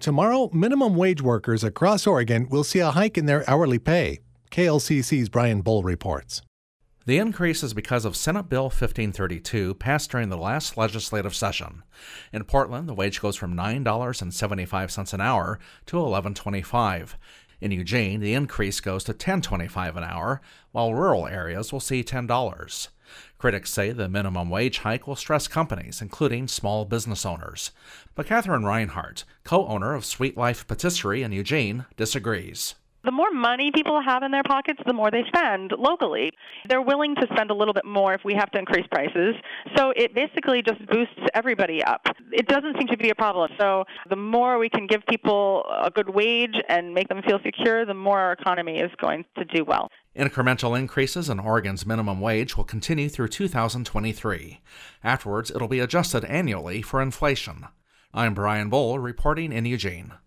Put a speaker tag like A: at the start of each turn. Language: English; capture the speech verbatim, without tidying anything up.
A: Tomorrow, minimum wage workers across Oregon will see a hike in their hourly pay. K L C C's Brian Bull reports.
B: The increase is because of Senate Bill fifteen thirty-two passed during the last legislative session. In Portland, the wage goes from nine dollars and seventy-five cents an hour to eleven dollars and twenty-five cents. In Eugene, the increase goes to ten dollars and twenty-five cents an hour, while rural areas will see ten dollars. Critics say the minimum wage hike will stress companies, including small business owners. But Catherine Reinhardt, co-owner of Sweet Life Patisserie in Eugene, disagrees.
C: The more money people have in their pockets, the more they spend locally. They're willing to spend a little bit more if we have to increase prices. So it basically just boosts everybody up. It doesn't seem to be a problem. So the more we can give people a good wage and make them feel secure, the more our economy is going to do well.
B: Incremental increases in Oregon's minimum wage will continue through two thousand twenty-three. Afterwards, it'll be adjusted annually for inflation. I'm Brian Bull, reporting in Eugene.